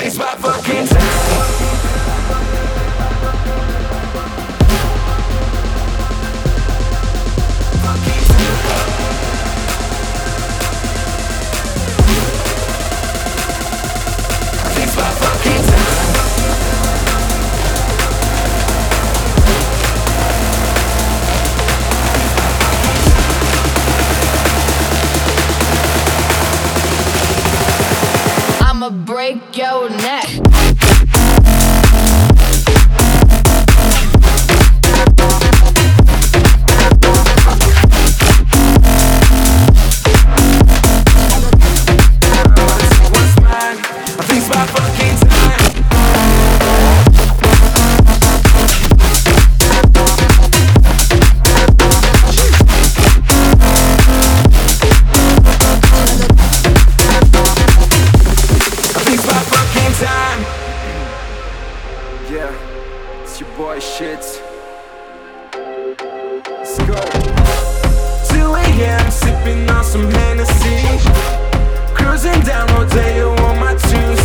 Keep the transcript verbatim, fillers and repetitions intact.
think it's about fucking time. I'ma break your neck. Yeah, it's your boy Shits. Let's go. two A M sipping on some Hennessy, cruising down Rodeo on my two